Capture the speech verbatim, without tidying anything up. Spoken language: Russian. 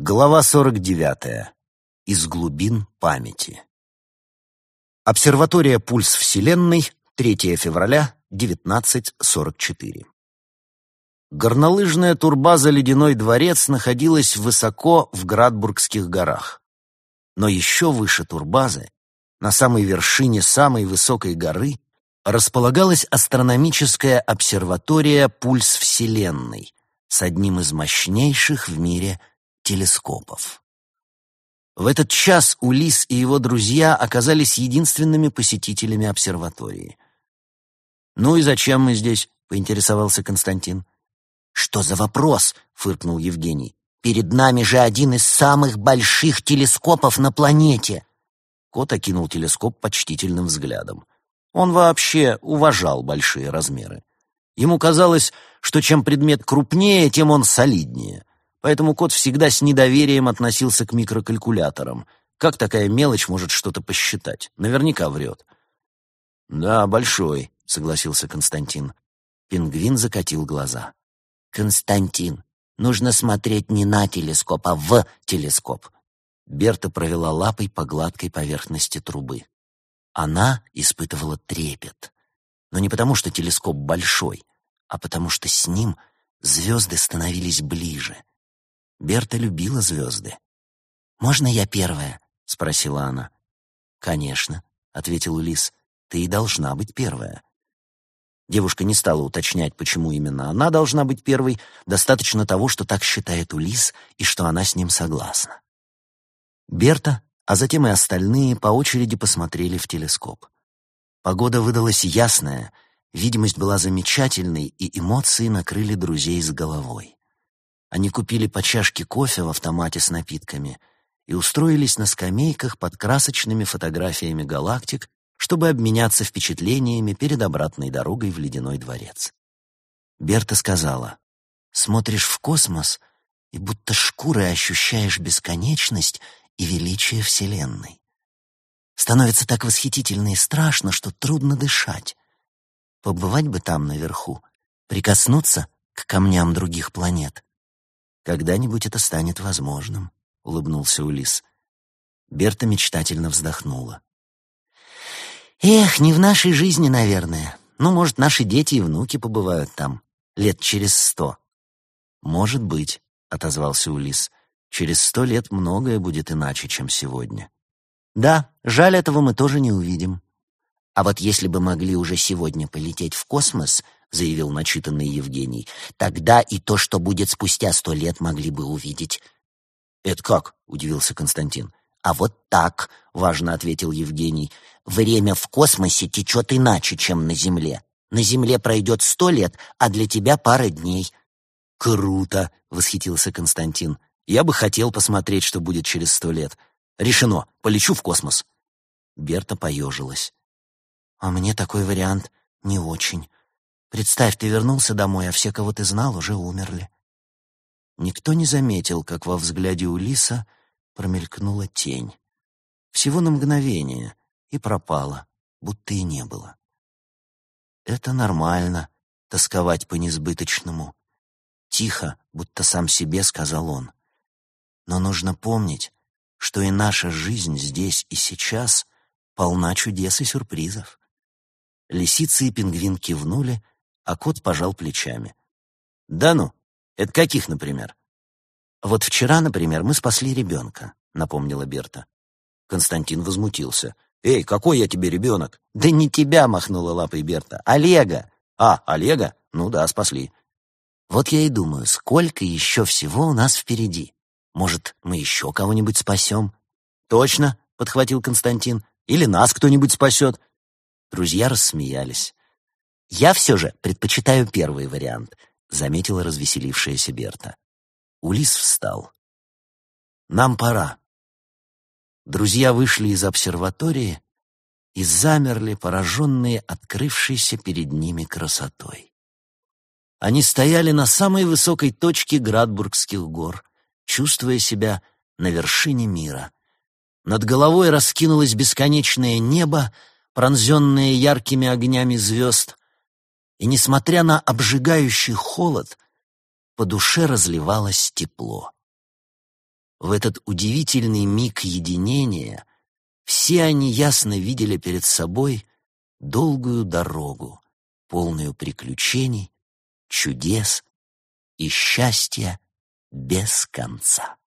Глава сорок девятая. Из глубин памяти. Обсерватория «Пульс Вселенной», третьего февраля, девятнадцать сорок четыре. Горнолыжная турбаза «Ледяной дворец» находилась высоко в Градбургских горах. Но еще выше турбазы, на самой вершине самой высокой горы, располагалась астрономическая обсерватория «Пульс Вселенной» с одним из мощнейших в мире телескопов. В этот час Улисс и его друзья оказались единственными посетителями обсерватории. «Ну и зачем мы здесь?» — поинтересовался Константин. «Что за вопрос?» — фыркнул Евгений. «Перед нами же один из самых больших телескопов на планете!» Кот окинул телескоп почтительным взглядом. Он вообще уважал большие размеры. Ему казалось, что чем предмет крупнее, тем он солиднее. Поэтому кот всегда с недоверием относился к микрокалькуляторам. Как такая мелочь может что-то посчитать? Наверняка врет. «Да, большой», — согласился Константин. Пингвин закатил глаза. «Константин, нужно смотреть не на телескоп, а в телескоп». Берта провела лапой по гладкой поверхности трубы. Она испытывала трепет. Но не потому, что телескоп большой, а потому что с ним звезды становились ближе. Берта любила звезды. «Можно я первая?» — спросила она. «Конечно», — ответил Улисс, — «ты и должна быть первая». Девушка не стала уточнять, почему именно она должна быть первой, достаточно того, что так считает Улисс и что она с ним согласна. Берта, а затем и остальные по очереди посмотрели в телескоп. Погода выдалась ясная, видимость была замечательной, и эмоции накрыли друзей с головой. Они купили по чашке кофе в автомате с напитками и устроились на скамейках под красочными фотографиями галактик, чтобы обменяться впечатлениями перед обратной дорогой в Ледяной дворец. Берта сказала: «Смотришь в космос и будто шкурой ощущаешь бесконечность и величие Вселенной. Становится так восхитительно и страшно, что трудно дышать. Побывать бы там наверху, прикоснуться к камням других планет. Когда-нибудь это станет возможным», — улыбнулся Улисс. Берта мечтательно вздохнула. «Эх, не в нашей жизни, наверное. Ну, может, наши дети и внуки побывают там лет через сто». «Может быть», — отозвался Улисс. «Через сто лет многое будет иначе, чем сегодня». «Да, жаль, этого мы тоже не увидим». «А вот если бы могли уже сегодня полететь в космос, — заявил начитанный Евгений, — тогда и то, что будет спустя сто лет, могли бы увидеть». «Это как?» — удивился Константин. «А вот так», — важно ответил Евгений. «Время в космосе течет иначе, чем на Земле. На Земле пройдет сто лет, а для тебя пара дней». «Круто!» — восхитился Константин. «Я бы хотел посмотреть, что будет через сто лет. Решено, полечу в космос». Берта поежилась. «А мне такой вариант не очень. Представь, ты вернулся домой, а все, кого ты знал, уже умерли». Никто не заметил, как во взгляде Улисса промелькнула тень. Всего на мгновение, и пропала, будто и не было. «Это нормально, тосковать по несбыточному», — тихо, будто сам себе сказал он. «Но нужно помнить, что и наша жизнь здесь и сейчас полна чудес и сюрпризов». Лисица и пингвин кивнули, а кот пожал плечами. «Да ну, это каких, например?» «Вот вчера, например, мы спасли ребенка», — напомнила Берта. Константин возмутился. «Эй, какой я тебе ребенок?» «Да не тебя», — махнула лапой Берта, — «Олега». «А, Олега? Ну да, спасли». «Вот я и думаю, сколько еще всего у нас впереди. Может, мы еще кого-нибудь спасем?» «Точно», — подхватил Константин, — «или нас кто-нибудь спасет». Друзья рассмеялись. «Я все же предпочитаю первый вариант», — заметила развеселившаяся Берта. Улисс встал. «Нам пора». Друзья вышли из обсерватории и замерли, пораженные открывшейся перед ними красотой. Они стояли на самой высокой точке Градбургских гор, чувствуя себя на вершине мира. Над головой раскинулось бесконечное небо, пронзенное яркими огнями звезд, и, несмотря на обжигающий холод, по душе разливалось тепло. В этот удивительный миг единения все они ясно видели перед собой долгую дорогу, полную приключений, чудес и счастья без конца.